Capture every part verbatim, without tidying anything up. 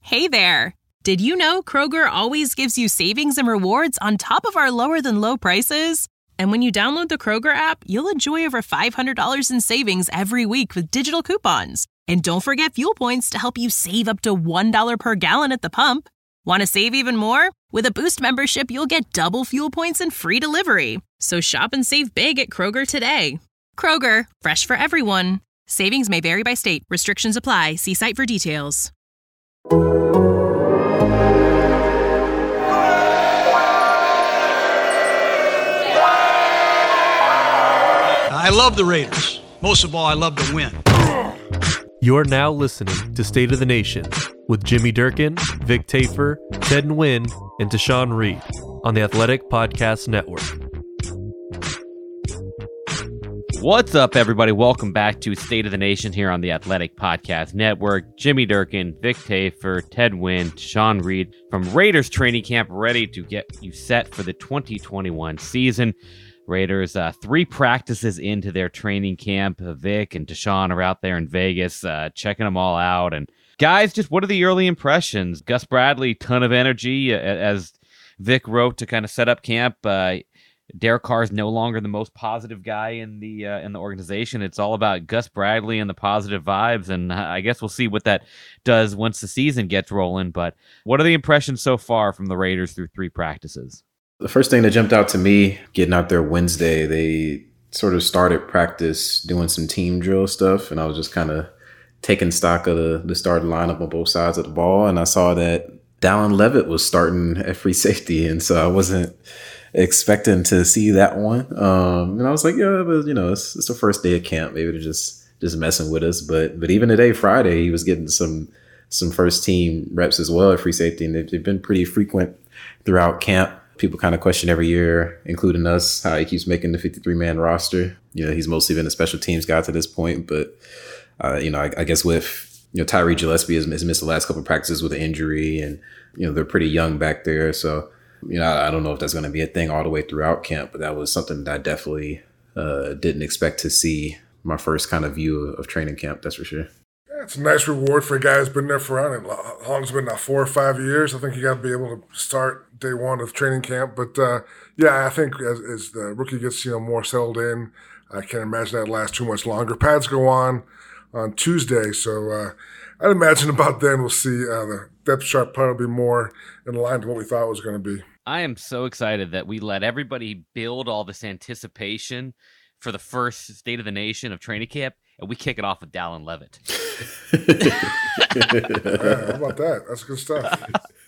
Hey there! Did you know Kroger always gives you savings and rewards on top of our lower-than-low prices? And when you download the Kroger app, you'll enjoy over five hundred dollars in savings every week with digital coupons. And don't forget fuel points to help you save up to one dollar per gallon at the pump. Want to save even more? With a Boost membership, you'll get double fuel points and free delivery. So shop and save big at Kroger today. Kroger, fresh for everyone. Savings may vary by state. Restrictions apply. See site for details. I love the Raiders. Most of all, I love to win. You're now listening to State of the Nation with Jimmy Durkin, Vic Tafur, Ted Nguyen, and Tashawn Reed on the Athletic Podcast Network. What's up, everybody? Welcome back to State of the Nation here on the Athletic Podcast Network. Jimmy Durkin, Vic Tafur, Ted Nguyen, Tashawn Reed from Raiders training camp, ready to get you set for the twenty twenty-one season. Raiders, uh, three practices into their training camp. Vic and Tashawn are out there in Vegas, uh, checking them all out. And guys, just what are the early impressions? Gus Bradley, ton of energy, uh, as Vic wrote to kind of set up camp. Uh, Derek Carr is no longer the most positive guy in the uh, in the organization. It's all about Gus Bradley and the positive vibes, and I guess we'll see what that does once the season gets rolling. But what are the impressions so far from the Raiders through three practices? The first thing that jumped out to me getting out there Wednesday, they sort of started practice doing some team drill stuff, and I was just kind of taking stock of the, the starting lineup on both sides of the ball, and I saw that Dallin Leavitt was starting at free safety, and so I wasn't expecting to see that one. Um, and I was like, yeah, but you know, it's, it's the first day of camp. Maybe they're just just messing with us. But but even today, Friday, he was getting some some first team reps as well at free safety, and they've, they've been pretty frequent throughout camp. People kind of question every year, including us, how he keeps making the fifty-three man roster. You know, he's mostly been a special teams guy to this point, but uh, you know, I, I guess with you know Tyree Gillespie has, has missed the last couple of practices with an injury, and you know they're pretty young back there, so. You know, I don't know if that's going to be a thing all the way throughout camp, but that was something that I definitely uh, didn't expect to see my first kind of view of training camp, that's for sure. Yeah, it's a nice reward for a guy who's been there for, I don't know, how long it's been now, four or five years. I think you got to be able to start day one of training camp. But, uh, yeah, I think as, as the rookie gets, you know, more settled in, I can't imagine that lasts too much longer. Pads go on on Tuesday, so uh, I'd imagine about then we'll see uh, the depth chart probably be more in line to what we thought it was going to be. I am so excited that we let everybody build all this anticipation for the first State of the Nation of training camp, and we kick it off with Dallin Leavitt. Yeah, how about that? That's good stuff.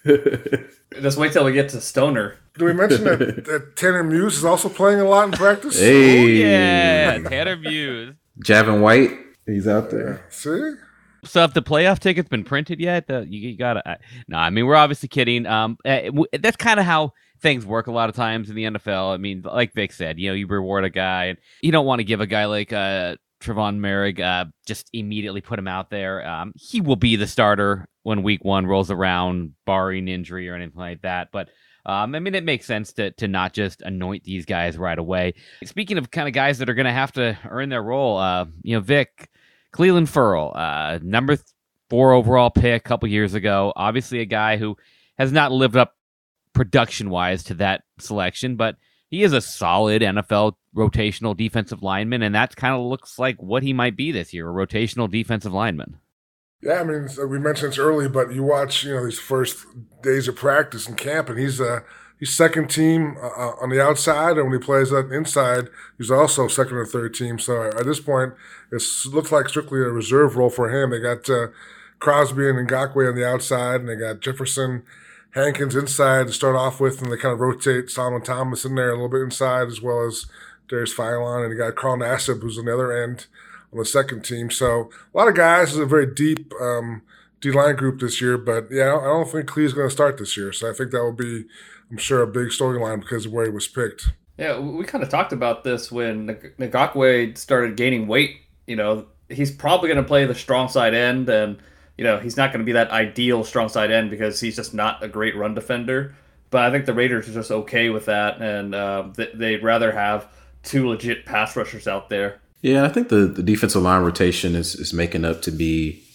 Just wait till we get to Stoner. Do we mention that, that Tanner Muse is also playing a lot in practice? Hey. Oh, yeah, Tanner Muse. Javin White, he's out there. Yeah. See? So if the playoff ticket's been printed yet, uh, you, you gotta. Uh, no, I mean we're obviously kidding. Um, uh, w- that's kind of how things work a lot of times in the N F L. I mean, like Vic said, you know, you reward a guy, and you don't want to give a guy like uh, Trevon Merrick uh, just immediately put him out there. Um, he will be the starter when Week One rolls around, barring injury or anything like that. But um, I mean, it makes sense to to not just anoint these guys right away. Speaking of kind of guys that are going to have to earn their role, uh, you know, Vic. Clelin Ferrell, uh, number four overall pick a couple years ago. Obviously a guy who has not lived up production-wise to that selection, but he is a solid N F L rotational defensive lineman, and that kind of looks like what he might be this year, a rotational defensive lineman. Yeah, I mean, we mentioned this early, but you watch, you know, these first days of practice in camp, and he's uh, he's second team uh, on the outside, and when he plays that inside, he's also second or third team. So at this point, it looks like strictly a reserve role for him. They got uh, Crosby and Ngakoue on the outside, and they got Jefferson, Hankins inside to start off with, and they kind of rotate Solomon Thomas in there a little bit inside, as well as Darius Philon, and you got Carl Nassib, who's on the other end on the second team. So a lot of guys. It's a very deep um, D-line group this year, but yeah, I don't, I don't think Clee's going to start this year. So I think that will be, I'm sure, a big storyline because of where he was picked. Yeah, we kind of talked about this when Ngakoue started gaining weight. You know, he's probably going to play the strong side end, and you know, he's not going to be that ideal strong side end because he's just not a great run defender. But I think the Raiders are just okay with that, and uh, they'd rather have two legit pass rushers out there. Yeah, I think the, the defensive line rotation is, is making up to be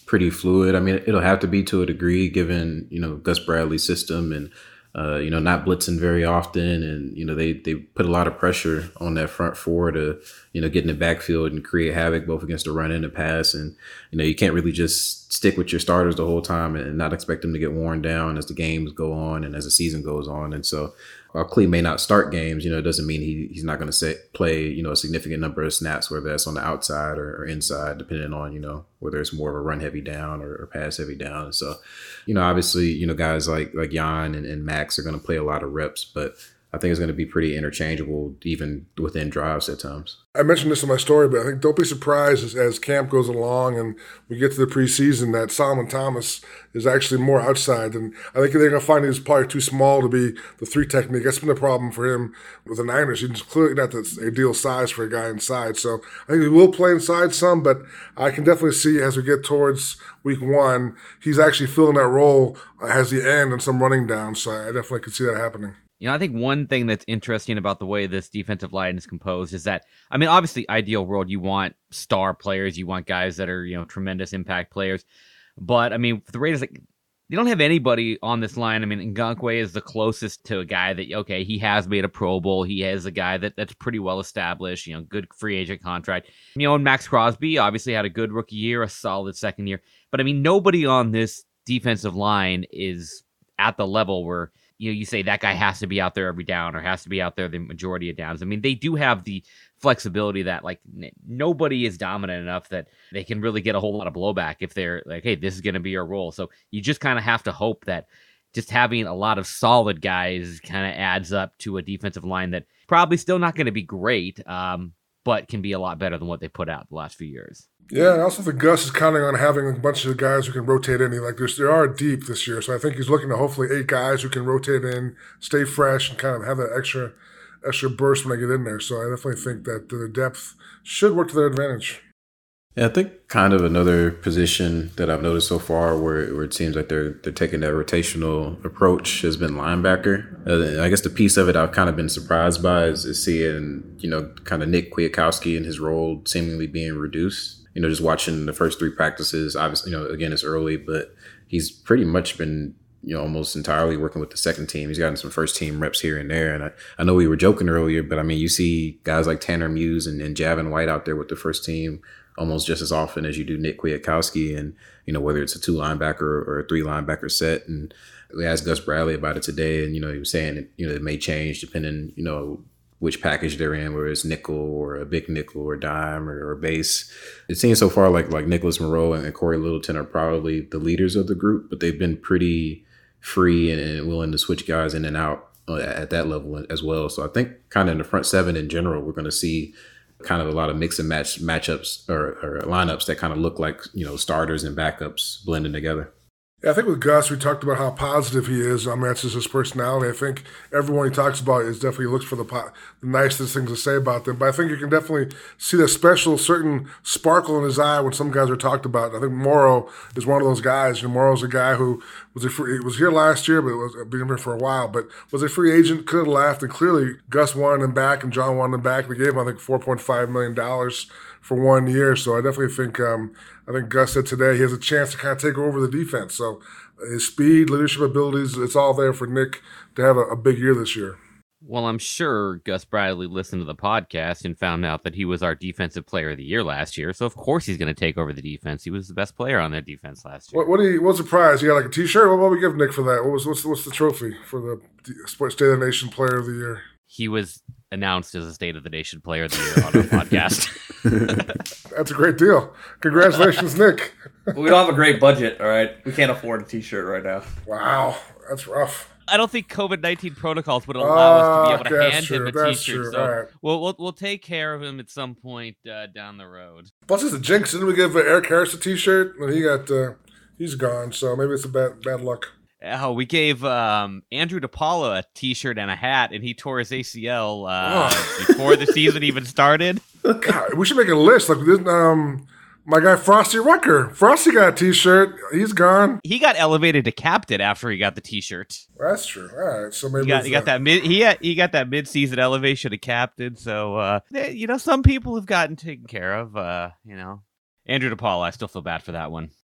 pretty fluid. I mean, it'll have to be to a degree given, you know, Gus Bradley's system and, uh, you know, not blitzing very often. And, you know, they, they put a lot of pressure on that front four to, you know, get in the backfield and create havoc both against the run and the pass. And, you know, you can't really just stick with your starters the whole time and not expect them to get worn down as the games go on and as the season goes on. And so while Klee may not start games, you know, it doesn't mean he he's not going to play, you know, a significant number of snaps, whether that's on the outside or, or inside, depending on, you know, whether it's more of a run heavy down or, or pass heavy down. So, you know, obviously, you know, guys like like Jan and, and Max are going to play a lot of reps, but I think it's going to be pretty interchangeable even within drives at times. I mentioned this in my story, but I think don't be surprised as, as camp goes along and we get to the preseason that Solomon Thomas is actually more outside. And I think they're going to find he's probably too small to be the three technique. That's been a problem for him with the Niners. He's clearly not the ideal size for a guy inside. So I think he will play inside some, but I can definitely see as we get towards week one, he's actually filling that role as the end and some running down. So I definitely could see that happening. You know, I think one thing that's interesting about the way this defensive line is composed is that, I mean, obviously, ideal world, you want star players, you want guys that are, you know, tremendous impact players. But, I mean, for the Raiders, like, they don't have anybody on this line. I mean, Ngakoue is the closest to a guy that, okay, he has made a Pro Bowl. He is a guy that, that's pretty well established, you know, good free agent contract. You know, and Max Crosby obviously had a good rookie year, a solid second year. But, I mean, nobody on this defensive line is at the level where, you know, you say that guy has to be out there every down or has to be out there the majority of downs. I mean, they do have the flexibility that, like, n- nobody is dominant enough that they can really get a whole lot of blowback if they're like, hey, this is going to be our role. So you just kind of have to hope that just having a lot of solid guys kind of adds up to a defensive line that probably still not going to be great, um, but can be a lot better than what they put out the last few years. Yeah, and also think Gus is counting on having a bunch of guys who can rotate in. Like there's, there are deep this year, so I think he's looking to hopefully eight guys who can rotate in, stay fresh, and kind of have that extra, extra burst when they get in there. So I definitely think that the depth should work to their advantage. Yeah, I think kind of another position that I've noticed so far where, where it seems like they're they're taking that rotational approach has been linebacker. Uh, I guess the piece of it I've kind of been surprised by is, is seeing, you know, kind of Nick Kwiatkowski and his role seemingly being reduced. You know, just watching the first three practices, obviously, you know, again, it's early, but he's pretty much been, you know, almost entirely working with the second team. He's gotten some first team reps here and there. And I, I know we were joking earlier, but I mean, you see guys like Tanner Muse and, and Javin White out there with the first team almost just as often as you do Nick Kwiatkowski. And, you know, whether it's a two linebacker or a three linebacker set. And we asked Gus Bradley about it today. And, you know, he was saying, that, you know, it may change depending, you know, which package they're in, whether it's nickel or a big nickel or dime or, or base. It seems so far like like Nicholas Moreau and Corey Littleton are probably the leaders of the group, but they've been pretty free and, and willing to switch guys in and out at that level as well. So I think kind of in the front seven in general, we're going to see kind of a lot of mix and match matchups or, or lineups that kind of look like, you know, starters and backups blending together. Yeah, I think with Gus, we talked about how positive he is. I mean, that's just his personality. I think everyone he talks about is definitely looks for the, po- the nicest things to say about them. But I think you can definitely see the special, certain sparkle in his eye when some guys are talked about. I think Morrow is one of those guys. You know, Morrow's a guy who was a free, was here last year, but was been here for a while. But was a free agent, could have left, and clearly Gus wanted him back, and John wanted him back. They gave him, I think, four point five million dollars for one year. So I definitely think um, I think Gus said today he has a chance to kind of take over the defense. So his speed, leadership abilities, it's all there for Nick to have a, a big year this year. Well, I'm sure Gus Bradley listened to the podcast and found out that he was our defensive player of the year last year. So, of course, he's going to take over the defense. He was the best player on their defense last year. What, what, do you, what's the prize? You got like a T-shirt? What will we give Nick for that? What was what's, what's the trophy for the Sports State of the Nation Player of the Year? He was announced as a State of the Nation Player of the Year on our podcast. That's a great deal. Congratulations, Nick. We don't have a great budget, all right? We can't afford a T-shirt right now. Wow, that's rough. I don't think COVID nineteen protocols would allow us to be able to uh, hand true, him a that's T-shirt. True. So right. we'll, we'll we'll take care of him at some point uh, down the road. Plus, it's a jinx. Didn't we give Eric Harris a T-shirt? And he got uh, he's gone. So maybe it's a bad bad luck. Oh, we gave um, Andrew DePaulo a T-shirt and a hat, and he tore his A C L uh, oh. before the season even started. God, we should make a list. Like this, um, my guy Frosty Rucker. Frosty got a T-shirt. He's gone. He got elevated to captain after he got the T-shirt. That's true. All right, so maybe he got, he got that mid. He had, he got that mid-season elevation to captain. So uh, they, you know, some people have gotten taken care of. Uh, you know, Andrew DePaulo. I still feel bad for that one.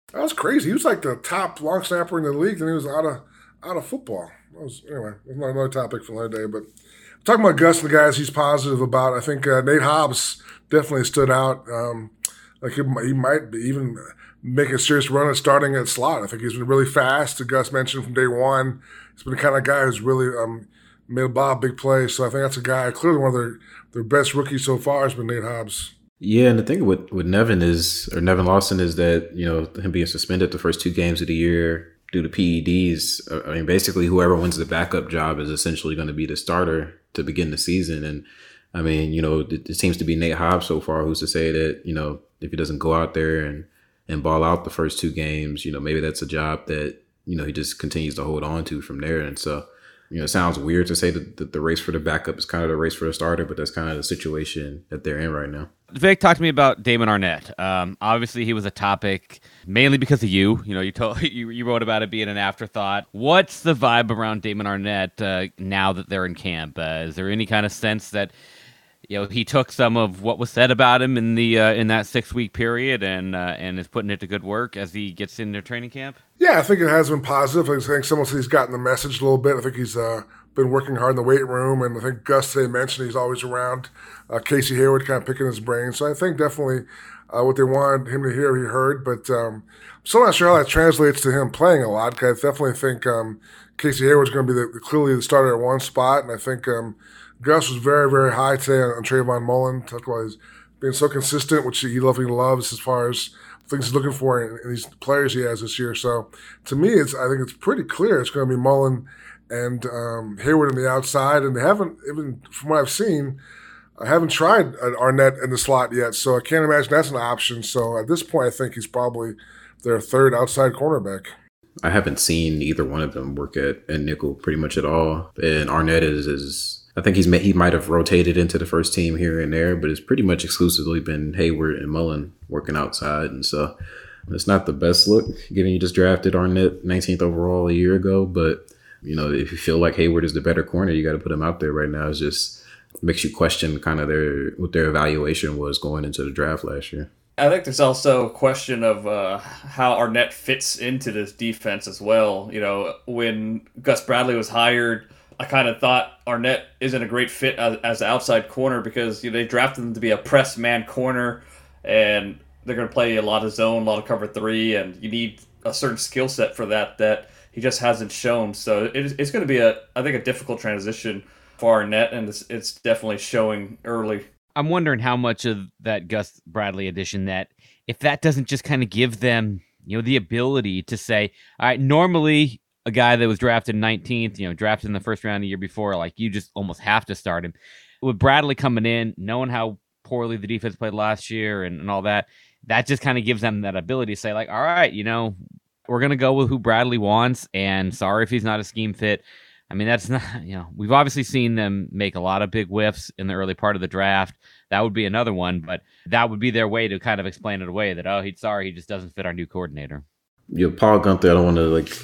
That was crazy. He was like the top long snapper in the league, and he was out of out of football. That was anyway. That's another topic for another day. But talking about Gus and the guys he's positive about, I think uh, Nate Hobbs definitely stood out. Um, like he, he might be even make a serious run at starting at slot. I think he's been really fast. Gus mentioned from day one, he's been the kind of guy who's really um, made a lot of big plays. So I think that's a guy, clearly one of their, their best rookies so far has been Nate Hobbs. Yeah, and the thing with, with Nevin is, or Nevin Lawson is that, you know, him being suspended the first two games of the year due to P E Ds, I mean, basically whoever wins the backup job is essentially going to be the starter to begin the season. And I mean, you know, it, it seems to be Nate Hobbs so far who's to say that, you know, if he doesn't go out there and, and ball out the first two games, you know, maybe that's a job that, you know, he just continues to hold on to from there. And so, you know, it sounds weird to say that the, the race for the backup is kind of the race for the starter, but that's kind of the situation that they're in right now. Vic, talk to me about Damon Arnette. Um, obviously, he was a topic mainly because of you. You know, you told you, you wrote about it being an afterthought. What's the vibe around Damon Arnette uh, now that they're in camp? Uh, is there any kind of sense that, you know, he took some of what was said about him in the uh, in that six week period and uh, and is putting it to good work as he gets into training camp? Yeah, I think it has been positive. I think someone said he's gotten the message a little bit. I think he's uh, been working hard in the weight room, and I think Gus today mentioned he's always around. Uh, Casey Hayward kind of picking his brain. So I think definitely uh, what they wanted him to hear, he heard. But um, I'm still not sure how that translates to him playing a lot. Cause I definitely think um, Casey Hayward's going to be the, clearly the starter at one spot, and I think um, Gus was very, very high today on, on Trayvon Mullen. Talked about his being so consistent, which he lovingly loves as far as things he's looking for in, in these players he has this year. So to me, it's I think it's pretty clear it's going to be Mullen and um, Hayward on the outside, and they haven't even from what I've seen. I haven't tried an Arnette in the slot yet, so I can't imagine that's an option. So at this point, I think he's probably their third outside cornerback. I haven't seen either one of them work at, at nickel pretty much at all. And Arnette is, is I think he's he might have rotated into the first team here and there, but it's pretty much exclusively been Hayward and Mullen working outside. And so it's not the best look, given you just drafted Arnette nineteenth overall a year ago. But, you know, if you feel like Hayward is the better corner, you got to put him out there right now. It's just makes you question kind of their what their evaluation was going into the draft last year. I think there's also a question of uh, how Arnette fits into this defense as well. You know, when Gus Bradley was hired, I kind of thought Arnette isn't a great fit as, as an outside corner because you know, they drafted him to be a press man corner, and they're going to play a lot of zone, a lot of cover three, and you need a certain skill set for that that he just hasn't shown. So it, it's going to be, a, I think, a difficult transition for Arnette, and it's, it's definitely showing early. I'm wondering how much of that Gus Bradley addition that if that doesn't just kind of give them, you know, the ability to say, all right, normally a guy that was drafted nineteenth, you know, drafted in the first round the year before, like you just almost have to start him. With Bradley coming in, knowing how poorly the defense played last year and, and all that, that just kind of gives them that ability to say like, all right, you know, we're going to go with who Bradley wants, and sorry if he's not a scheme fit. I mean, that's not, you know, we've obviously seen them make a lot of big whiffs in the early part of the draft. That would be another one, but that would be their way to kind of explain it away that, oh, he's sorry, he just doesn't fit our new coordinator. You know, Paul Guenther, I don't want to like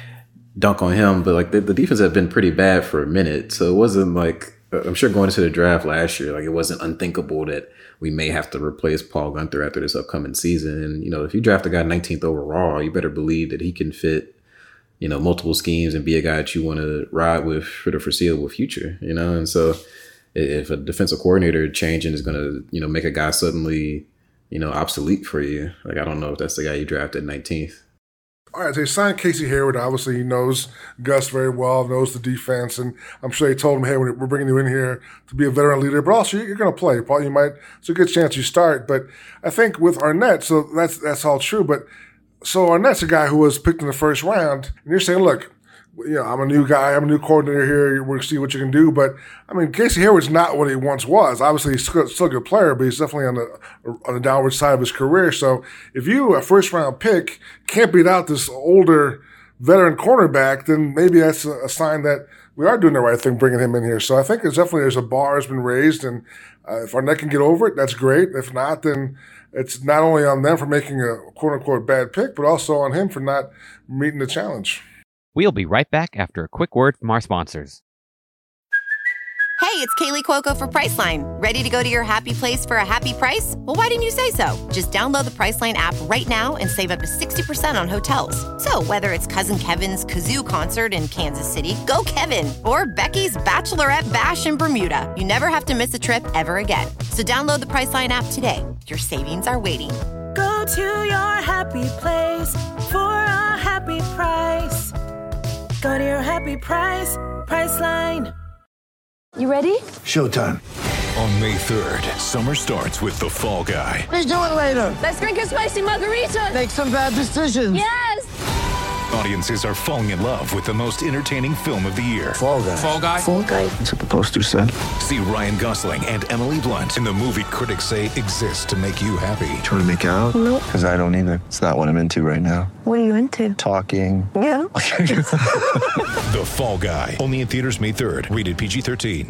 dunk on him, but like the, the defense had been pretty bad for a minute. So it wasn't like, I'm sure going into the draft last year, like it wasn't unthinkable that we may have to replace Paul Guenther after this upcoming season. And, you know, if you draft a guy nineteenth overall, you better believe that he can fit, you know, multiple schemes and be a guy that you want to ride with for the foreseeable future, you know? And so if a defensive coordinator changing is going to, you know, make a guy suddenly, you know, obsolete for you, like, I don't know if that's the guy you drafted nineteenth. All right, so he signed Casey Hayward. Obviously, he knows Gus very well, knows the defense, and I'm sure they told him, hey, we're bringing you in here to be a veteran leader, but also you're going to play. Paul, you might, it's a good chance you start. But I think with Arnette, so that's that's all true, but so Arnette's a guy who was picked in the first round, and you're saying, look, you know, I'm a new guy, I'm a new coordinator here, we'll see what you can do. But, I mean, Casey Hayward's not what he once was. Obviously, he's still, still a good player, but he's definitely on the on the downward side of his career. So if you, a first-round pick, can't beat out this older veteran cornerback, then maybe that's a, a sign that we are doing the right thing bringing him in here. So I think there's definitely there's a bar has been raised, and uh, if Arnette can get over it, that's great. If not, then it's not only on them for making a quote-unquote bad pick, but also on him for not meeting the challenge. We'll be right back after a quick word from our sponsors. Hey, it's Kaylee Cuoco for Priceline. Ready to go to your happy place for a happy price? Well, why didn't you say so? Just download the Priceline app right now and save up to sixty percent on hotels. So whether it's Cousin Kevin's Kazoo Concert in Kansas City, go Kevin, or Becky's Bachelorette Bash in Bermuda, you never have to miss a trip ever again. So download the Priceline app today. Your savings are waiting. Go to your happy place for a happy price. Go to your happy price, Priceline. You ready? Showtime. On May third, summer starts with The Fall Guy. Let's do it later. Let's drink a spicy margarita. Make some bad decisions. Yes. Audiences are falling in love with the most entertaining film of the year. Fall Guy. Fall Guy. Fall Guy. That's what the poster said. See Ryan Gosling and Emily Blunt in the movie critics say exists to make you happy. Trying to make it out? Nope. Because I don't either. It's not what I'm into right now. What are you into? Talking. Yeah. The Fall Guy. Only in theaters May third. Rated P G thirteen.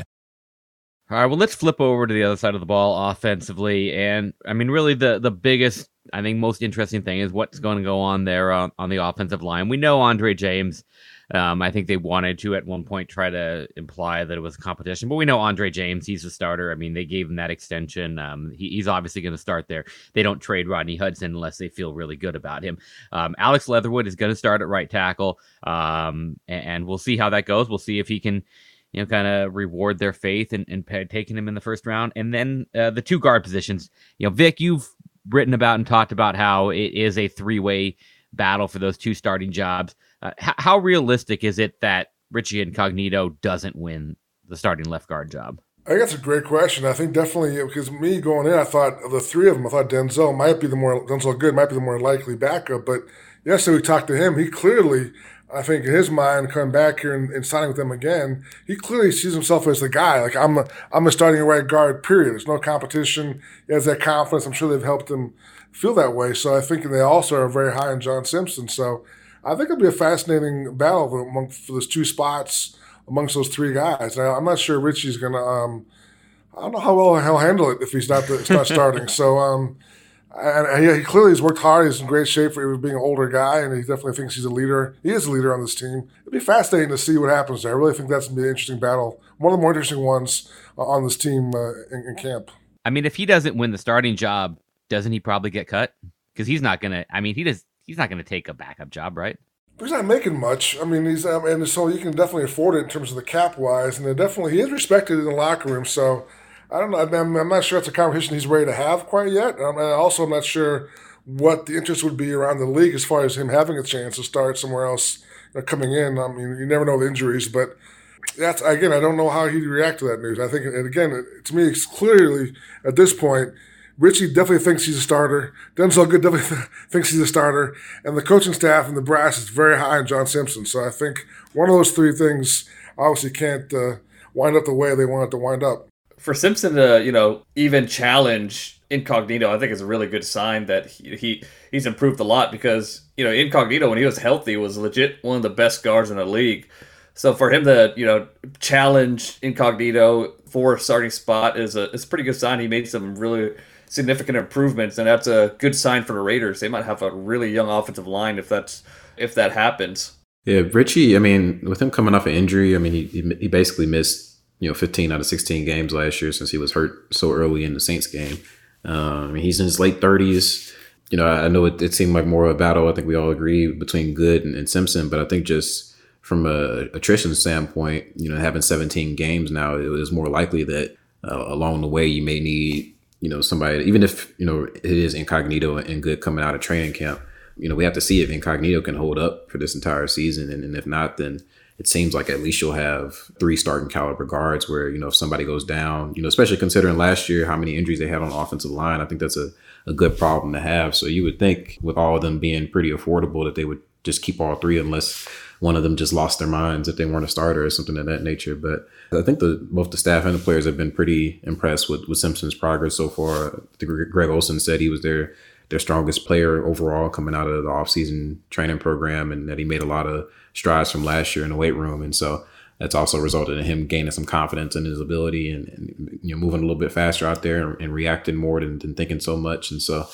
All right, well, let's flip over to the other side of the ball offensively. And, I mean, really the, the biggest, I think, most interesting thing is what's going to go on there on, on the offensive line. We know Andre James. Um, I think they wanted to, at one point, try to imply that it was competition. But we know Andre James, he's the starter. I mean, they gave him that extension. Um, he, he's obviously going to start there. They don't trade Rodney Hudson unless they feel really good about him. Um, Alex Leatherwood is going to start at right tackle. Um, and, and we'll see how that goes. We'll see if he can, you know, kind of reward their faith and, and pay, taking him in the first round. And then uh, the two guard positions, you know, Vic, you've written about and talked about how it is a three-way battle for those two starting jobs. Uh, h- how realistic is it that Richie Incognito doesn't win the starting left guard job? I think that's a great question. I think definitely, because me going in, I thought of the three of them, I thought Denzel might be the more, Denzel Good might be the more likely backup. But yesterday we talked to him. He clearly, I think in his mind, coming back here and, and signing with them again, he clearly sees himself as the guy. Like, I'm a, I'm a starting right guard, period. There's no competition. He has that confidence. I'm sure they've helped him feel that way. So I think they also are very high on John Simpson. So I think it'll be a fascinating battle among, for those two spots amongst those three guys. Now, I'm not sure Richie's going to um, – I don't know how well he'll handle it if he's not, the, not starting. So um, – And he, he clearly has worked hard. He's in great shape for being an older guy, and he definitely thinks he's a leader. He is a leader on this team. It'd be fascinating to see what happens there. I really think that's going to be an interesting battle. One of the more interesting ones uh, on this team uh, in, in camp. I mean, if he doesn't win the starting job, doesn't he probably get cut? Because he's not going to – I mean, he does. He's not going to take a backup job, right? He's not making much. I mean, he's um, and so you can definitely afford it in terms of the cap-wise. And definitely he is respected in the locker room, so – I don't know. I'm, I'm not sure it's a competition he's ready to have quite yet. Um, and also, I'm not sure what the interest would be around the league as far as him having a chance to start somewhere else, you know, coming in. I mean, you never know the injuries, but that's again, I don't know how he'd react to that news. I think, and again, to me, it's clearly at this point, Richie definitely thinks he's a starter. Denzel Good definitely thinks he's a starter, and the coaching staff and the brass is very high on John Simpson. So I think one of those three things obviously can't uh, wind up the way they want it to wind up. For Simpson to, you know, even challenge Incognito, I think is a really good sign that he, he he's improved a lot because, you know, Incognito, when he was healthy, was legit one of the best guards in the league. So for him to, you know, challenge Incognito for a starting spot is a, is a pretty good sign. He made some really significant improvements, and that's a good sign for the Raiders. They might have a really young offensive line if that's if that happens. Yeah, Richie, I mean, with him coming off an injury, I mean, he he basically missed, you know, fifteen out of sixteen games last year since he was hurt so early in the Saints game. Um, I mean, he's in his late thirties. You know, I know it, it seemed like more of a battle. I think we all agree between Good and, and Simpson, but I think just from a attrition standpoint, you know, having seventeen games now, it was more likely that uh, along the way you may need, you know, somebody, even if, you know, it is Incognito and Good coming out of training camp, you know, we have to see if Incognito can hold up for this entire season. And, and if not, then it seems like at least you'll have three starting caliber guards where, you know, if somebody goes down, you know, especially considering last year how many injuries they had on the offensive line, I think that's a, a good problem to have. So you would think with all of them being pretty affordable that they would just keep all three unless one of them just lost their minds if they weren't a starter or something of that nature. But I think the both the staff and the players have been pretty impressed with, with Simpson's progress so far. I think Greg Olsen said he was their their strongest player overall coming out of the offseason training program, and that he made a lot of strides from last year in the weight room. And so that's also resulted in him gaining some confidence in his ability and, and you know, moving a little bit faster out there and, and reacting more than, than thinking so much. And so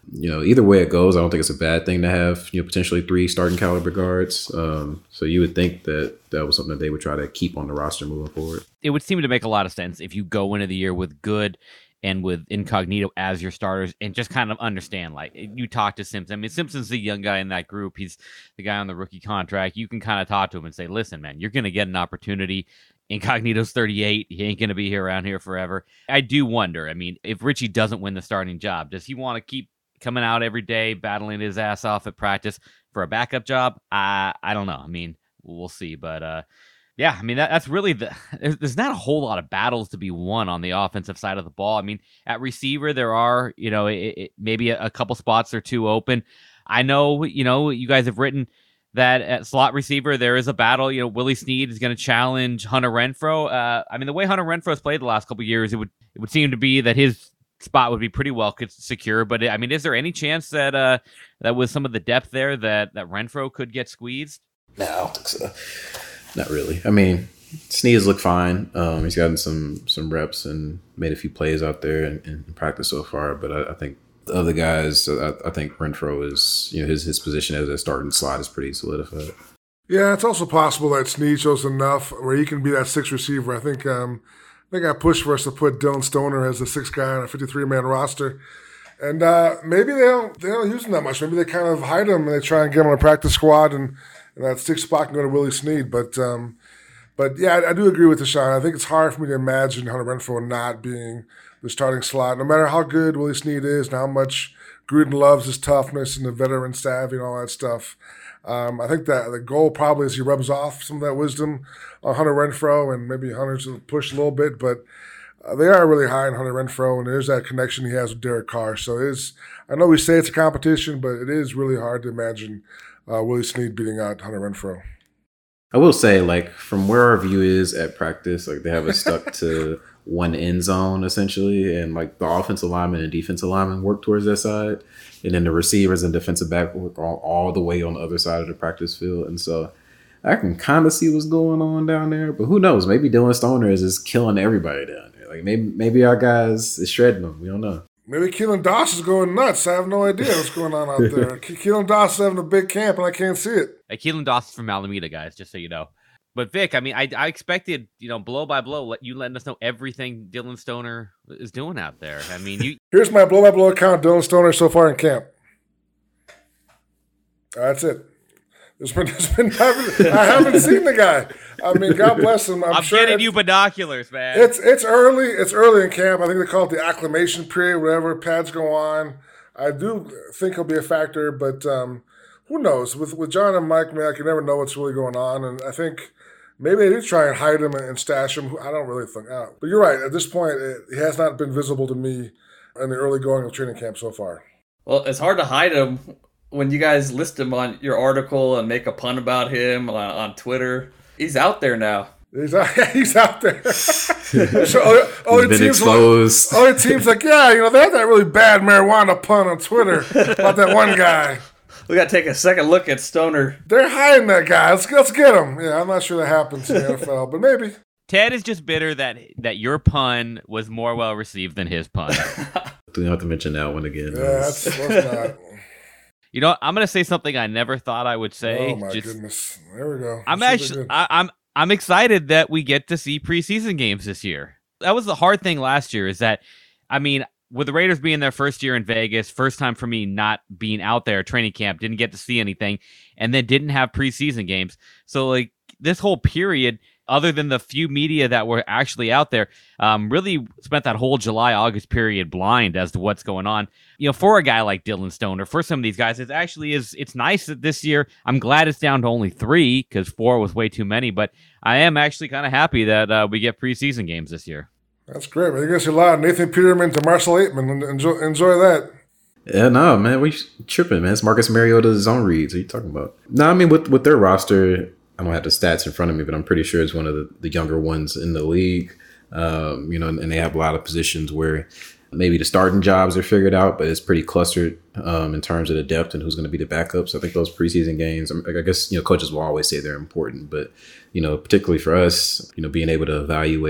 you know, either way it goes, I don't think it's a bad thing to have, you know, potentially three starting caliber guards. Um, so you would think that that was something that they would try to keep on the roster moving forward. It would seem to make a lot of sense if you go into the year with Good and with Incognito as your starters and just kind of understand, like, you talk to Simpson. I mean, Simpson's the young guy in that group. He's the guy on the rookie contract. You can kind of talk to him and say, listen, man, you're going to get an opportunity. Incognito's thirty-eight. He ain't going to be here around here forever. I do wonder, I mean, if Richie doesn't win the starting job, does he want to keep coming out every day, battling his ass off at practice for a backup job? I I don't know. I mean, we'll see. But uh, yeah, I mean, that, that's really the. There's, there's not a whole lot of battles to be won on the offensive side of the ball. I mean, at receiver, there are, you know, it, it, maybe a, a couple spots or two open. I know, you know, you guys have written that at slot receiver, there is a battle. You know, Willie Snead is going to challenge Hunter Renfrow. Uh, I mean, the way Hunter Renfrow has played the last couple of years, it would it would seem to be that his spot would be pretty well secure. But I mean, is there any chance that uh, that with some of the depth there that, that Renfrow could get squeezed? No, I don't think so. Not really. I mean, Snead has looked fine. Um, he's gotten some some reps and made a few plays out there in, in practice so far. But I, I think the other guys, I, I think Renfrow is, you know, his his position as a starting slot is pretty solidified. Yeah, it's also possible that Snead shows enough where he can be that sixth receiver. I think um, I think I pushed for us to put Dylan Stoner as the sixth guy on a fifty-three man roster. And uh, maybe they don't they don't use him that much. Maybe they kind of hide him and they try and get him on a practice squad, and, and that sixth spot can go to Willie Snead. But um, but yeah, I, I do agree with Deshaun. I think it's hard for me to imagine Hunter Renfrow not being the starting slot, no matter how good Willie Snead is and how much Gruden loves his toughness and the veteran savvy and all that stuff. Um, I think that the goal probably is he rubs off some of that wisdom on Hunter Renfrow, and maybe Hunter's pushed a little bit, but uh, they are really high on Hunter Renfrow, and there's that connection he has with Derek Carr. So it is, I know we say it's a competition, but it is really hard to imagine uh, Willie Snead beating out Hunter Renfrow. I will say, like, from where our view is at practice, like, they have us stuck to one end zone, essentially, and, like, the offensive lineman and defensive lineman work towards that side, and then the receivers and defensive back work all, all the way on the other side of the practice field. And so I can kind of see what's going on down there, but who knows? Maybe Dylan Stoner is just killing everybody down there. Like, maybe maybe our guys is shredding them. We don't know. Maybe Keelan Doss is going nuts. I have no idea what's going on out there. Ke- Keelan Doss is having a big camp, and I can't see it. Hey, Keelan Doss is from Alameda, guys, just so you know. But Vic, I mean, I, I expected, you know, blow by blow, let you letting us know everything Dylan Stoner is doing out there. I mean, you. Here's my blow by blow account. Dylan Stoner so far in camp. That's it. There's been, there's been I haven't seen the guy. I mean, God bless him. I'm, I'm sure getting you binoculars, man. It's it's early. It's early in camp. I think they call it the acclimation period. Whatever pads go on, I do think he'll be a factor, but um, who knows? With with John and Mike, man, I can never know what's really going on, and I think. Maybe they did try and hide him and stash him. I don't really think out. But you're right. At this point, it, he has not been visible to me in the early going of training camp so far. Well, it's hard to hide him when you guys list him on your article and make a pun about him on, on Twitter. He's out there now. He's out, he's out there. so, oh, oh, He's been team's exposed. Like, oh, the team's like, yeah, you know, they had that really bad marijuana pun on Twitter about that one guy. We got to take a second look at Stoner. They're hiding that guy. Let's, let's get him. Yeah, I'm not sure that happens in the N F L, but maybe. Ted is just bitter that that your pun was more well received than his pun. Do you have to mention that one again? Yeah, that's, that's not. You know, I'm gonna say something I never thought I would say. Oh my just, goodness! There we go. I'm That's actually, I, I'm, I'm excited that we get to see preseason games this year. That was the hard thing last year. Is that, I mean. With the Raiders being their first year in Vegas, first time for me not being out there at training camp, didn't get to see anything, and then didn't have preseason games. So, like, this whole period, other than the few media that were actually out there, um, really spent that whole July, August period blind as to what's going on. You know, for a guy like Dylan Stoner, for some of these guys, it actually is, it's nice that this year, I'm glad it's down to only three, because four was way too many, but I am actually kind of happy that uh, we get preseason games this year. That's great, man. You're going to see a lot of Nathan Peterman to Marcel Aitman. Enjoy, enjoy that. Yeah, no, man. We tripping, man. It's Marcus Mariota's zone reads. What are you talking about? No, I mean, with, with their roster, I don't have the stats in front of me, but I'm pretty sure it's one of the, the younger ones in the league. Um, you know, and, and they have a lot of positions where maybe the starting jobs are figured out, but it's pretty clustered um, in terms of the depth and who's going to be the backups. I think those preseason games, I guess, you know, coaches will always say they're important, but, you know, particularly for us, you know, being able to evaluate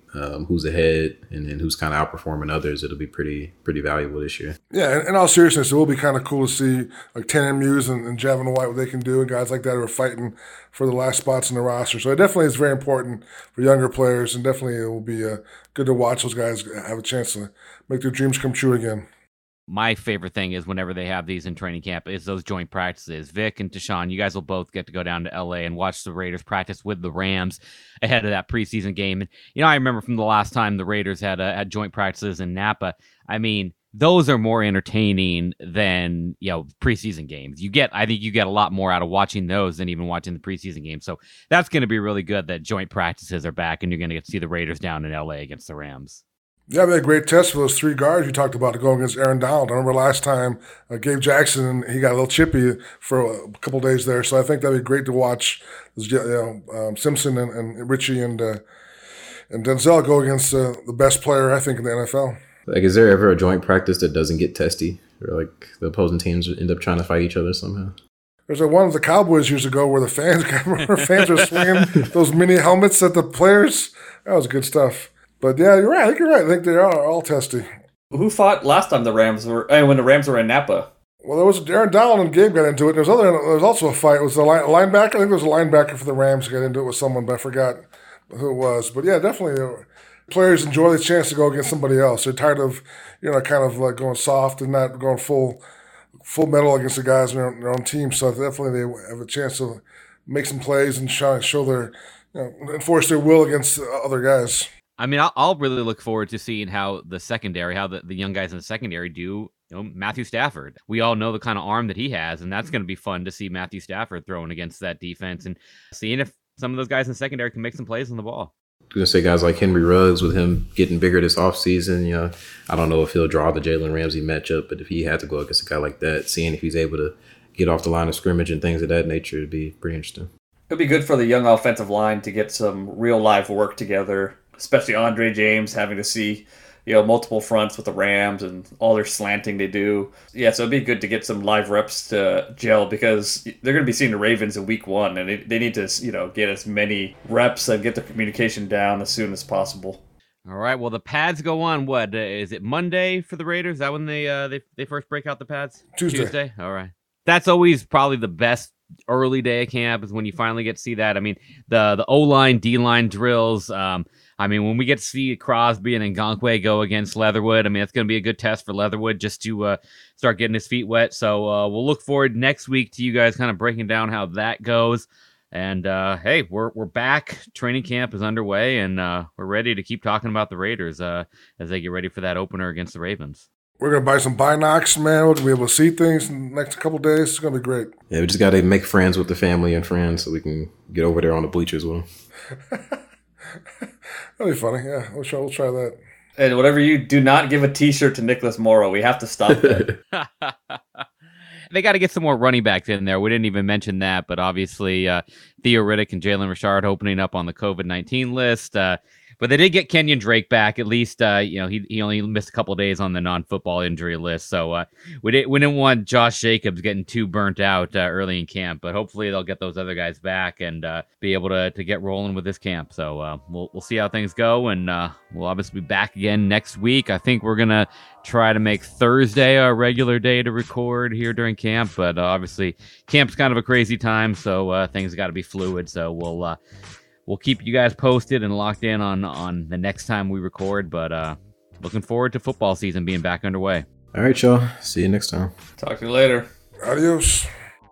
um, who's ahead and then who's kind of outperforming others, it'll be pretty pretty valuable this year. Yeah, in, in all seriousness, it will be kind of cool to see like Tanner Muse and, and Javin White, what they can do, and guys like that who are fighting for the last spots in the roster. So it definitely is very important for younger players, and definitely it will be uh, good to watch those guys have a chance to make their dreams come true again. My favorite thing is whenever they have these in training camp is those joint practices. Vic and Deshaun, you guys will both get to go down to L A and watch the Raiders practice with the Rams ahead of that preseason game. And, you know, I remember from the last time the Raiders had uh, had joint practices in Napa, I mean, those are more entertaining than, you know, preseason games. You get, I think you get a lot more out of watching those than even watching the preseason games. So that's going to be really good that joint practices are back and you're going to get to see the Raiders down in L A against the Rams. Yeah, they had a great test for those three guards you talked about to go against Aaron Donald. I remember last time uh, Gabe Jackson, he got a little chippy for a couple of days there. So I think that'd be great to watch you know, um, Simpson and, and Richie and uh, and Denzel go against uh, the best player, I think, in the N F L. Like, is there ever a joint practice that doesn't get testy? Or, like, the opposing teams end up trying to fight each other somehow? There's a one of the Cowboys years ago where the fans, fans were swinging those mini helmets at the players. That was good stuff. But yeah, you're right. I think you're right. I think they are all testy. Who fought last time the Rams were, uh, when the Rams were in Napa? Well, there was Aaron Donald and Gabe got into it. There's other. There was also a fight. It was a line, linebacker. I think there was a linebacker for the Rams who got into it with someone, but I forgot who it was. But yeah, definitely, uh, players enjoy the chance to go against somebody else. They're tired of, you know, kind of like going soft and not going full, full metal against the guys in their, their own team. So definitely, they have a chance to make some plays and show, show their, you know, enforce their will against other guys. I mean, I'll, I'll really look forward to seeing how the secondary, how the, the young guys in the secondary do. You know, Matthew Stafford. We all know the kind of arm that he has, and that's going to be fun to see Matthew Stafford throwing against that defense and seeing if some of those guys in the secondary can make some plays on the ball. I was going to say guys like Henry Ruggs, with him getting bigger this offseason, you know, I don't know if he'll draw the Jalen Ramsey matchup, but if he had to go against a guy like that, seeing if he's able to get off the line of scrimmage and things of that nature would be pretty interesting. It'd be good for the young offensive line to get some real live work together, especially Andre James having to see, you know, multiple fronts with the Rams and all their slanting they do. Yeah, so it'd be good to get some live reps to gel because they're going to be seeing the Ravens in week one, and they, they need to, you know, get as many reps and get the communication down as soon as possible. All right, well, the pads go on, what, uh, is it Monday for the Raiders? Is that when they, uh, they, they first break out the pads? Tuesday. Tuesday? All right. That's always probably the best early day of camp is when you finally get to see that. I mean, the, the O-line, D-line drills, um, I mean, when we get to see Crosby and Ngakoue go against Leatherwood, I mean, it's going to be a good test for Leatherwood just to uh, start getting his feet wet. So uh, we'll look forward next week to you guys kind of breaking down how that goes. And, uh, hey, we're we're back. Training camp is underway, and uh, we're ready to keep talking about the Raiders uh, as they get ready for that opener against the Ravens. We're going to buy some binocs, man. We're going to be able to see things in the next couple of days. It's going to be great. Yeah, we just got to make friends with the family and friends so we can get over there on the bleachers with them. That'll be funny. Yeah, we'll try, we'll try that. And whatever you do not give a T-shirt to Nicholas Morrow. We have to stop that. They got to get some more running backs in there. We didn't even mention that, but obviously uh, Theo Riddick and Jalen Richard opening up on the COVID nineteen list. Uh, But they did get Kenyon Drake back. At least, uh, you know, he he only missed a couple of days on the non-football injury list. So uh, we didn't we didn't want Josh Jacobs getting too burnt out uh, early in camp. But hopefully they'll get those other guys back and uh, be able to to get rolling with this camp. So uh, we'll we'll see how things go, and uh, we'll obviously be back again next week. I think we're gonna try to make Thursday a regular day to record here during camp. But uh, obviously camp's kind of a crazy time, so uh, things got to be fluid. So we'll. Uh, We'll keep you guys posted and locked in on, on the next time we record, but uh, looking forward to football season being back underway. All right, y'all. See you next time. Talk to you later. Adios.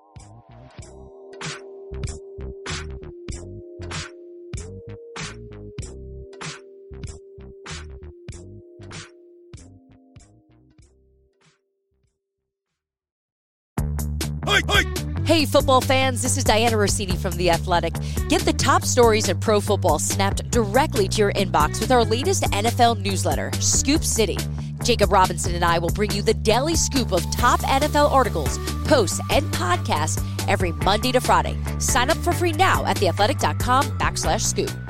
Hey, football fans, this is Diana Rossini from The Athletic. Get the top stories in pro football snapped directly to your inbox with our latest N F L newsletter, Scoop City. Jacob Robinson and I will bring you the daily scoop of top N F L articles, posts, and podcasts every Monday to Friday. Sign up for free now at theathletic.com backslash scoop.